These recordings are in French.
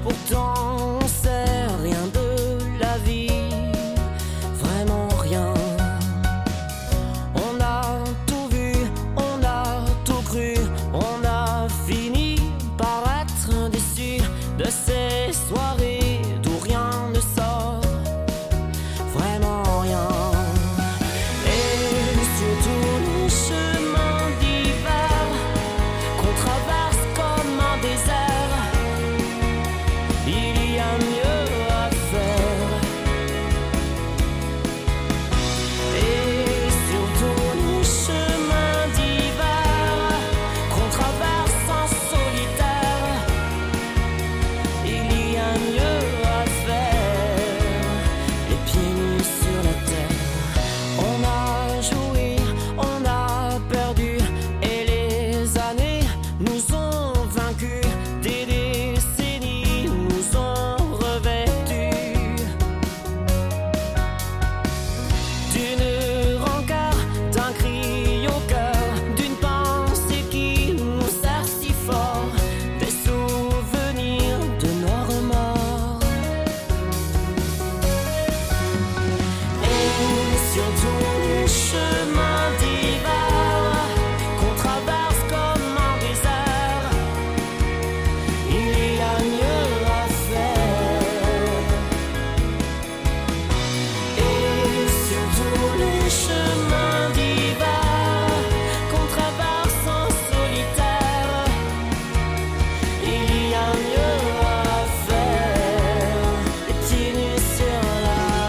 Pourtant on sait rien de la vie, vraiment rien. On a tout vu, on a tout cru, on a fini par être déçu de ces soirées d'où rien ne sort, vraiment rien. Et sur tous les chemins d'hiver qu'on traverse comme un désert, il y a mieux à faire. Et sur tous les chemins d'hiver qu'on traverse en solitaire, il y a mieux à faire. Les pieds nus sur la terre. On a joué, on a perdu, et les années nous ont vaincus. Des décennies nous ont revêtus d'une rancœur, d'un cri au cœur, d'une pensée qui nous serre si fort, des souvenirs de nos remords. Et sur tous les chemins d'hiver qu'on traverse comme un désert, il y a mieux à faire. Et sur tous les chemins d'hiver qu'on traverse en solitaire, il y a mieux à faire. Les pieds nus sur la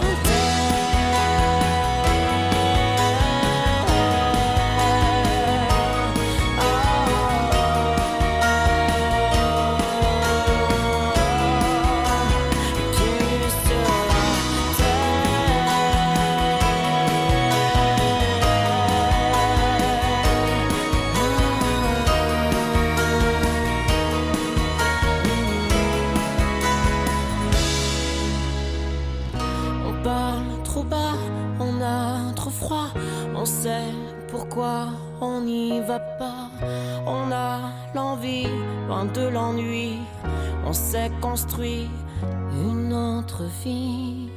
on parle trop bas, on a trop froid, on sait pourquoi on n'y va pas. On a l'envie, loin de l'ennui, on s'est construit une autre vie.